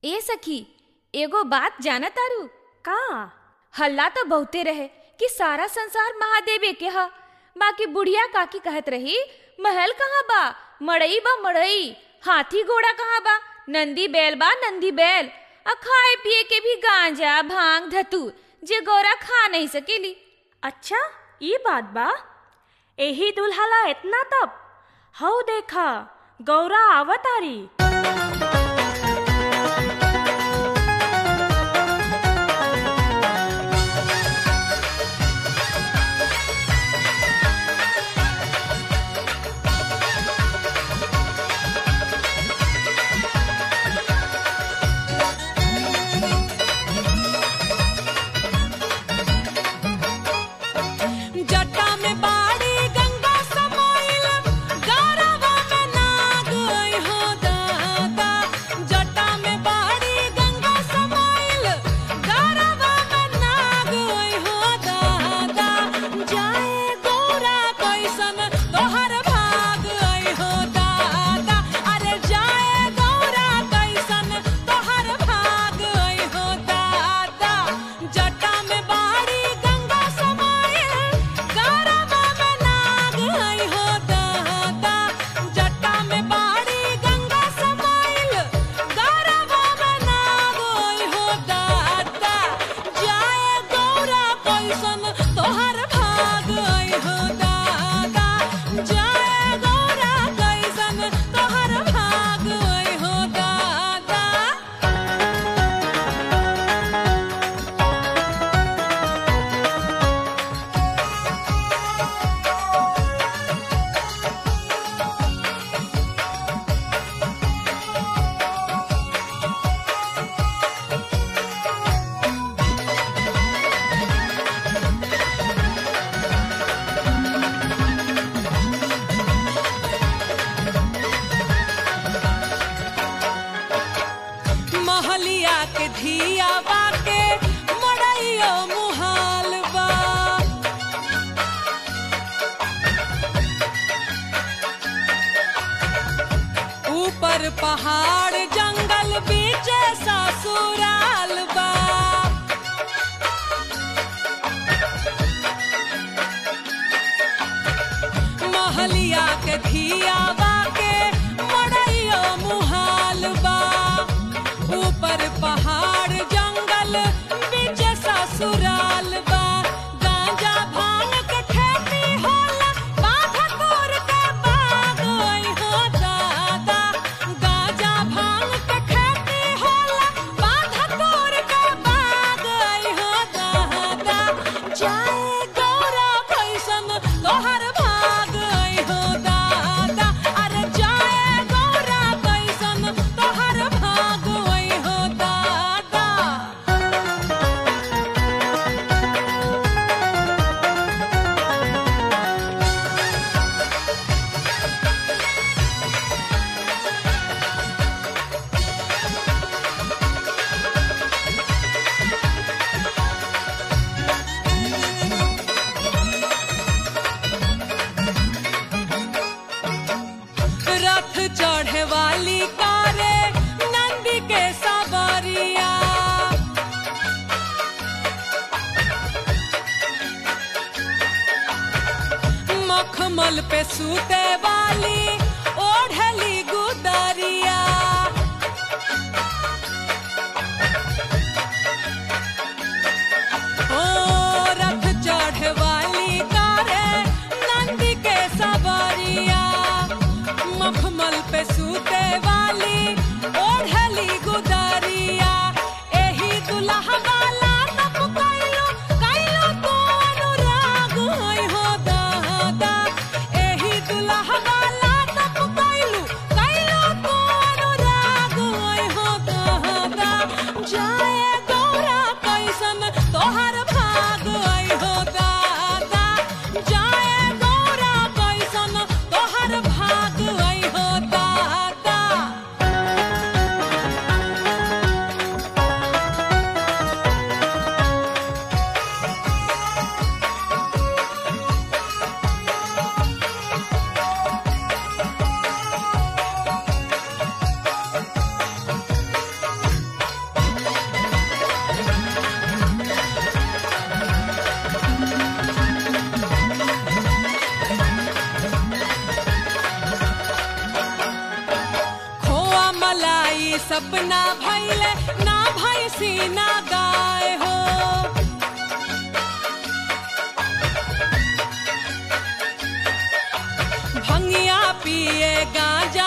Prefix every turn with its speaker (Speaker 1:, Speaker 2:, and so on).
Speaker 1: ए सखी, एगो बात जाना तारू
Speaker 2: का?
Speaker 1: हल्ला तो बहुते रहे कि सारा संसार महादेवे के हा। बाकी बुढ़िया काकी कहत रही महल कहाँ बा, मड़ई बा मड़ई, हाथी घोड़ा कहाँ बा, नंदी बैल बा नंदी बैल, आ खाए पिए के भी गांजा भांग धतूर जे गौरा खा नहीं सकेली।
Speaker 2: अच्छा ये बात बा। एही दुल्हला इतना तब हऊ देखा गौरा आवतारी।
Speaker 3: पहाड़ जंगल बीच ससुराल बा। महलिया के धियावा के मड़ैयो मुहाल बा। ऊपर पहाड़ जंगल बीच ससुराल बा। गांजा भांग के खेती होला, बाध तोर के बाग ओइ हो दादा। गांजा भांग के खेती होला, बाध तोर के बाग ओइ हो दादा। जाए गौरा कैसन तोहर भाग ओइ हो दादा। अरे जाए गौरा कैसन तोहर भाग ओइ हो दादा। रथ चढ़े वाली कारे नंदी के सवारिया। मखमल पे सूते वाली ओढ़ली गुदरिया। ओ रथ चढ़े वाली कारे नंदी के सवारिया। मखमल पे सूते वाली ओढ़ली गुदरिया। एही दुल्हा वाला तब कैलो तू अनुराग होई हो दादा। एही दुल्हा वाला ई सपना भइले ना भैंसी ना गाय हो। भंगिया पिए गांजा